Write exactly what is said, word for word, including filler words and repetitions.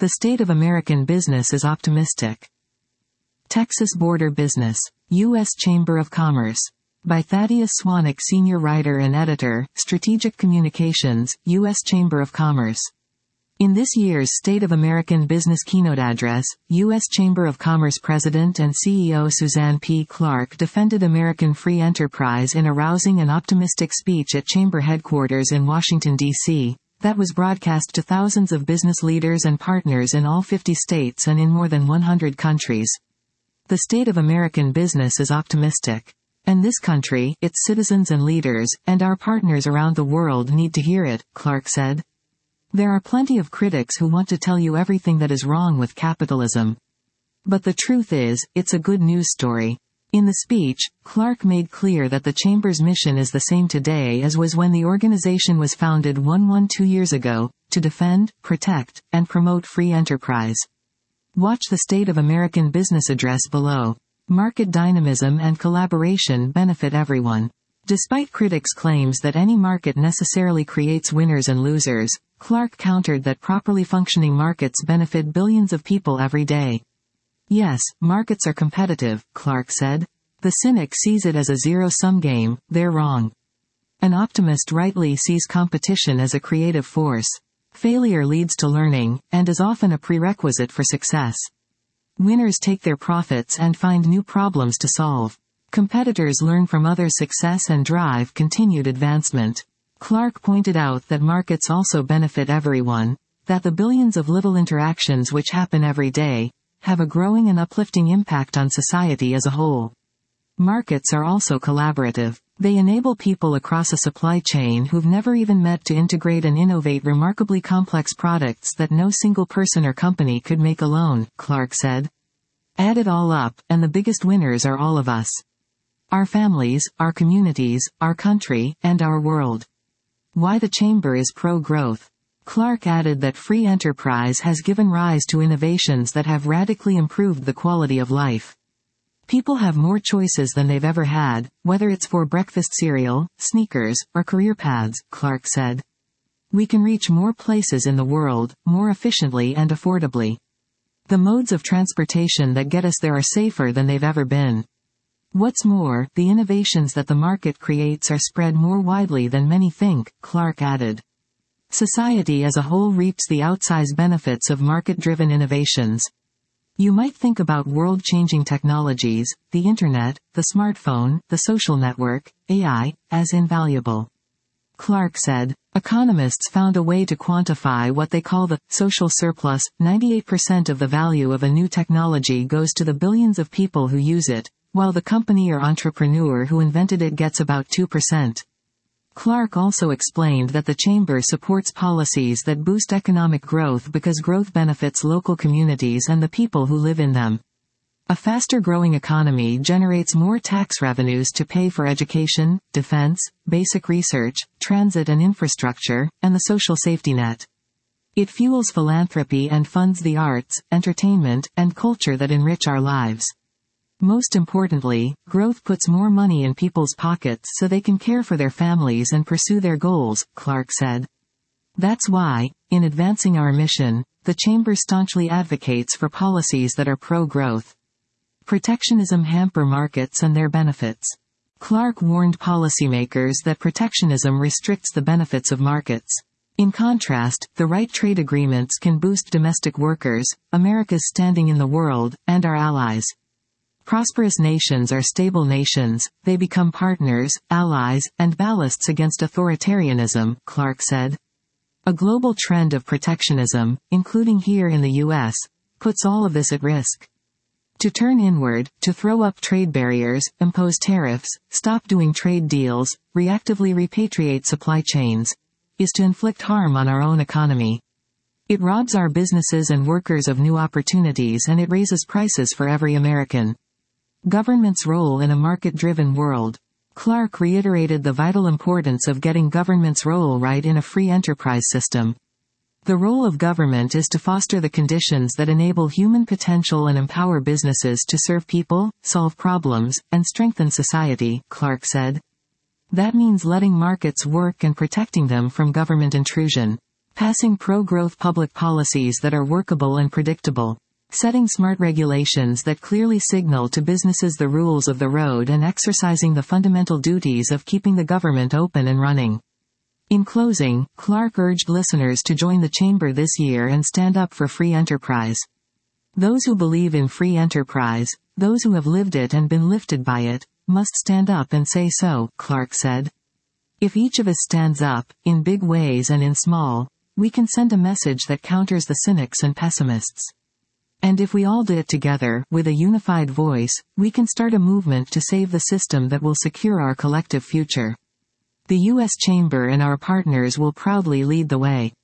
The state of American business is optimistic. Texas Border Business. U S Chamber of Commerce. By Thaddeus Swanek, Senior Writer and Editor, Strategic Communications, U S Chamber of Commerce. In this year's State of American Business keynote address, U S Chamber of Commerce President and C E O Suzanne P. Clark defended American free enterprise in a rousing and optimistic speech at Chamber headquarters in Washington, D C, that was broadcast to thousands of business leaders and partners in all fifty states and in more than one hundred countries. The state of American business is optimistic. And this country, its citizens and leaders, and our partners around the world need to hear it, Clark said. There are plenty of critics who want to tell you everything that is wrong with capitalism. But the truth is, it's a good news story. In the speech, Clark made clear that the Chamber's mission is the same today as was when the organization was founded one hundred twelve years ago, to defend, protect, and promote free enterprise. Watch the State of American Business address below. Market dynamism and collaboration benefit everyone. Despite critics' claims that any market necessarily creates winners and losers, Clark countered that properly functioning markets benefit billions of people every day. Yes, markets are competitive, Clark said. The cynic sees it as a zero-sum game. They're wrong. An optimist rightly sees competition as a creative force. Failure leads to learning, and is often a prerequisite for success. Winners take their profits and find new problems to solve. Competitors learn from others' success and drive continued advancement. Clark pointed out that markets also benefit everyone, that the billions of little interactions which happen every day have a growing and uplifting impact on society as a whole. Markets are also collaborative. They enable people across a supply chain who've never even met to integrate and innovate remarkably complex products that no single person or company could make alone, Clark said. Add it all up, and the biggest winners are all of us. Our families, our communities, our country, and our world. Why the Chamber is pro-growth. Clark added that free enterprise has given rise to innovations that have radically improved the quality of life. People have more choices than they've ever had, whether it's for breakfast cereal, sneakers, or career paths, Clark said. We can reach more places in the world, more efficiently and affordably. The modes of transportation that get us there are safer than they've ever been. What's more, the innovations that the market creates are spread more widely than many think, Clark added. Society as a whole reaps the outsized benefits of market-driven innovations. You might think about world-changing technologies, the internet, the smartphone, the social network, A I, as invaluable. Clark said, economists found a way to quantify what they call the social surplus. ninety-eight percent of the value of a new technology goes to the billions of people who use it, while the company or entrepreneur who invented it gets about two percent. Clark also explained that the Chamber supports policies that boost economic growth because growth benefits local communities and the people who live in them. A faster-growing economy generates more tax revenues to pay for education, defense, basic research, transit and infrastructure, and the social safety net. It fuels philanthropy and funds the arts, entertainment, and culture that enrich our lives. Most importantly, growth puts more money in people's pockets so they can care for their families and pursue their goals, Clark said. That's why, in advancing our mission, the Chamber staunchly advocates for policies that are pro-growth. Protectionism hamper markets and their benefits. Clark warned policymakers that protectionism restricts the benefits of markets. In contrast, the right trade agreements can boost domestic workers, America's standing in the world, and our allies. Prosperous nations are stable nations, they become partners, allies, and ballasts against authoritarianism, Clark said. A global trend of protectionism, including here in the U S, puts all of this at risk. To turn inward, to throw up trade barriers, impose tariffs, stop doing trade deals, reactively repatriate supply chains, is to inflict harm on our own economy. It robs our businesses and workers of new opportunities and it raises prices for every American. Government's role in a market-driven world. Clark reiterated the vital importance of getting government's role right in a free enterprise system. The role of government is to foster the conditions that enable human potential and empower businesses to serve people, solve problems, and strengthen society, Clark said. That means letting markets work and protecting them from government intrusion. Passing pro-growth public policies that are workable and predictable. Setting smart regulations that clearly signal to businesses the rules of the road and exercising the fundamental duties of keeping the government open and running. In closing, Clark urged listeners to join the chamber this year and stand up for free enterprise. Those who believe in free enterprise, those who have lived it and been lifted by it, must stand up and say so, Clark said. If each of us stands up, in big ways and in small, we can send a message that counters the cynics and pessimists. And if we all do it together, with a unified voice, we can start a movement to save the system that will secure our collective future. The U S Chamber and our partners will proudly lead the way.